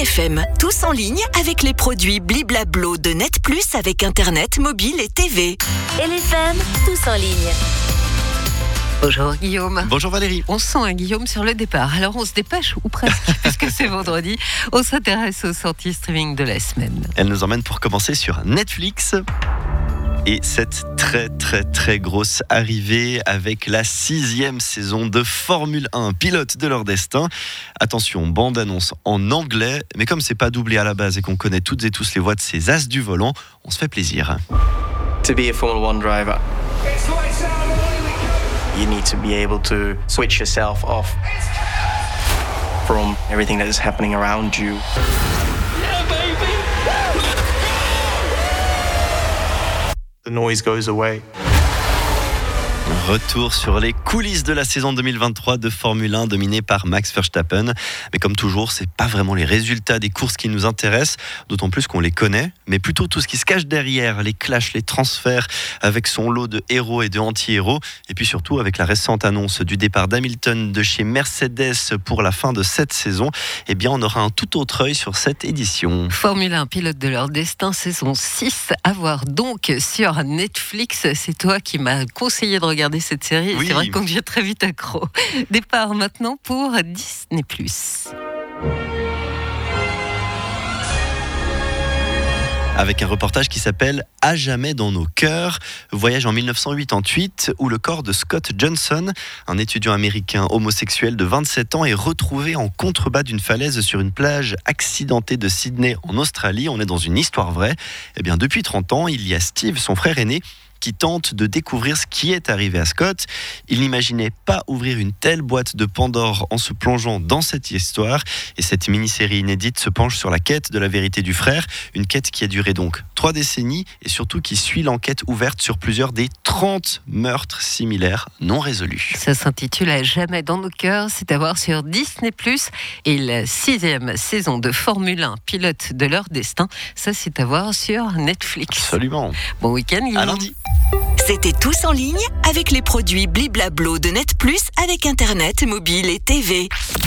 LFM, tous en ligne avec les produits Bliblablo de Net Plus avec Internet, mobile et TV. LFM, tous en ligne. Bonjour Guillaume. Bonjour Valérie. On sent un Guillaume sur le départ. Alors on se dépêche, ou presque, puisque c'est vendredi. On s'intéresse aux sorties streaming de la semaine. Elle nous emmène pour commencer sur Netflix. Et cette très grosse arrivée avec la 6e saison de Formule 1, pilote de leur destin. Attention, bande-annonce en anglais, mais comme c'est pas doublé à la base et qu'on connaît toutes et tous les voix de ces as du volant, on se fait plaisir. To be a Formula 1 driver, you need to be able to switch yourself off from everything that is happening around you. The noise goes away. Retour sur les coulisses de la saison 2023 de Formule 1 dominée par Max Verstappen. Mais comme toujours, c'est pas vraiment les résultats des courses qui nous intéressent, d'autant plus qu'on les connaît, mais plutôt tout ce qui se cache derrière, les clashs, les transferts, avec son lot de héros et de anti-héros, et puis surtout avec la récente annonce du départ d'Hamilton de chez Mercedes pour la fin de cette saison. Eh bien, on aura un tout autre œil sur cette édition. Formule 1, pilote de leur destin, saison 6, à voir donc sur Netflix. C'est toi qui m'as conseillé de regarder cette série, oui. C'est vrai qu'on devient très vite accro. Départ maintenant pour Disney+. Avec un reportage qui s'appelle « À jamais dans nos cœurs », voyage en 1988 où le corps de Scott Johnson, un étudiant américain homosexuel de 27 ans, est retrouvé en contrebas d'une falaise sur une plage accidentée de Sydney en Australie. On est dans une histoire vraie. Eh bien, depuis 30 ans, il y a Steve, son frère aîné, qui tente de découvrir ce qui est arrivé à Scott. Il n'imaginait pas ouvrir une telle boîte de Pandore en se plongeant dans cette histoire. Et cette mini-série inédite se penche sur la quête de la vérité du frère. Une quête qui a duré donc 3 décennies et surtout qui suit l'enquête ouverte sur plusieurs des 30 meurtres similaires non résolus. Ça s'intitule « À jamais dans nos cœurs ». C'est à voir sur Disney+. Et la 6e saison de Formule 1, pilote de leur destin, ça c'est à voir sur Netflix. Absolument. Bon week-end, Guillaume. À lundi. C'était tous en ligne avec les produits Bliblablo de Net Plus avec Internet, mobile et TV.